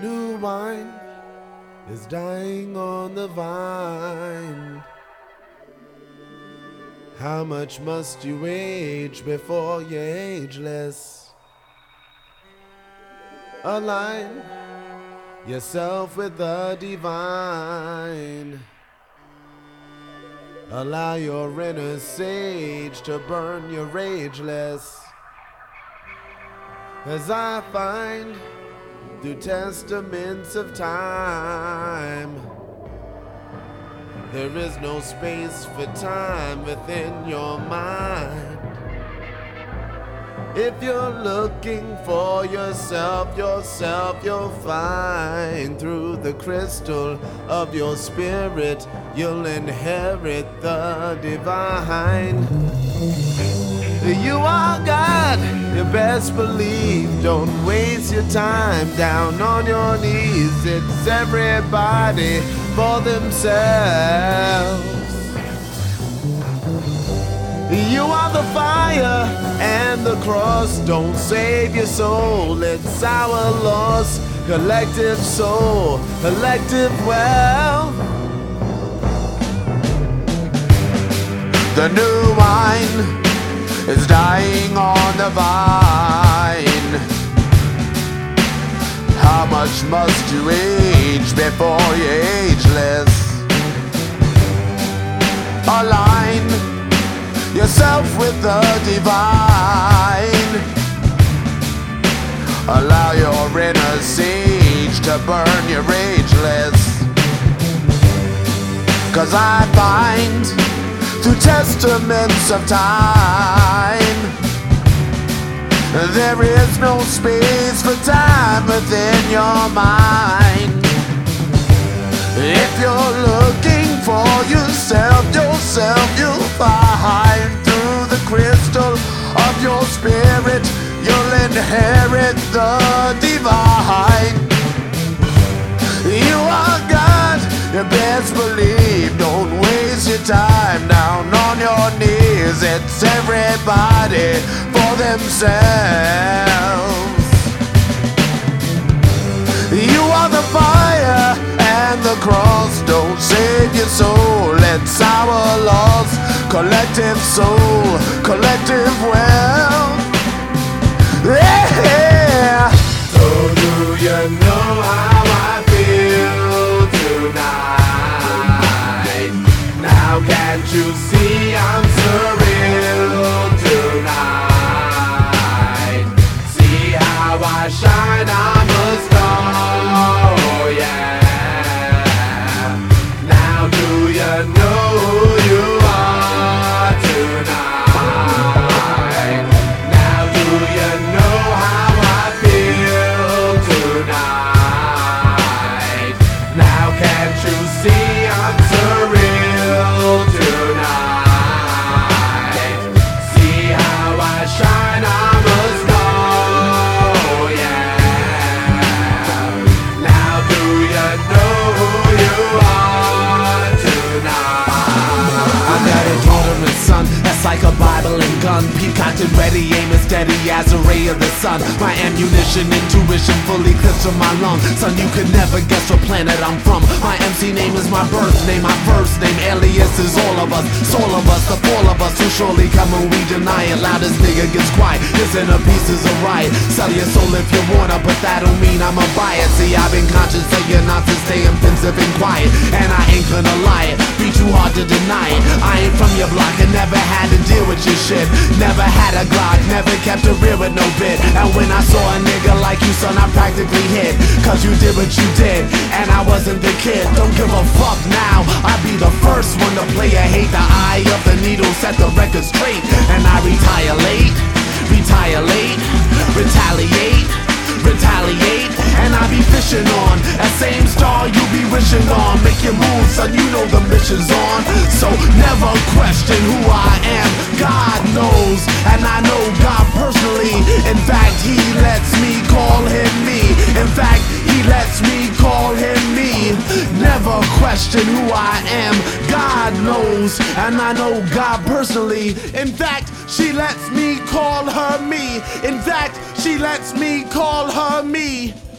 new wine is dying on the vine. How much must you age before you're ageless? Align yourself with the divine. Allow your inner sage to burn your ageless. As I find through testaments of time, there is no space for time within your mind. If you're looking for yourself, you'll find. Through the crystal of your spirit, you'll inherit the divine. You are God, you best believe. Don't waste your time down on your knees. It's everybody for themselves. You are the fire and the cross. Don't save your soul, it's our loss. Collective soul, collective wealth. The new wine is dying on the vine. How much must you age before you're ageless? Align yourself with the divine. Allow your inner sage to burn your ageless. 'Cause I find through testaments of time, there is no space for time within your mind. If you're looking for yourself, you'll find. Through the crystal of your spirit, you'll inherit the divine. You are God, you best believe. Don't waste your time down on your knees. It's everybody for themselves. You are the fire and the cross. Don't save your soul, it's our loss. Collective soul, collective wealth. Yeah. So do you know how I feel tonight? Now can't you see I'm surreal tonight? See how I shine, I'm a star, oh yeah. Now do you know who you are tonight? Now do you know how I feel tonight? Now can't you see I'm surreal tonight? See how I shine, I'm a star, oh yeah. Now do you know who you are tonight? I got a daughter and son, that's like a Bible and gun. Peacocked and ready, aim as steady as a ray of the sun. My ammunition, intuition fully clips from my lung. Son, you could never guess what planet I'm from. My MC name is my birth name, my first name. Alias is all of us, soul of us, the fall of us. Who surely come when we deny it. Loudest nigga gets quiet, listen to pieces of riot. Sell your soul if you wanna, but that don't mean I'ma buy it. See, I've been conscious of your nonsense, staying pensive and quiet. And I ain't gonna lie it, be too hard to deny it. I ain't from your block and never had to deal with your shit. Never had a Glock, never kept a rear with no bit. And when I saw a nigga like you, son, I practically hit. 'Cause you did what you did, and I wasn't the kid. Don't give a fuck now, I'd be the first one to play a hate. The eye of the needle, set the record straight. And I retire late, retaliate, and I be fishing on that same star you be wishing on. Make your move, son, you know the mission's on. So never question who I am, God knows, and I know God personally. In fact, he lets me call him me. In fact, he lets me call him me. Never question who I am, God knows, and I know God personally. In fact, she lets me call her me. In fact, she lets me call her me.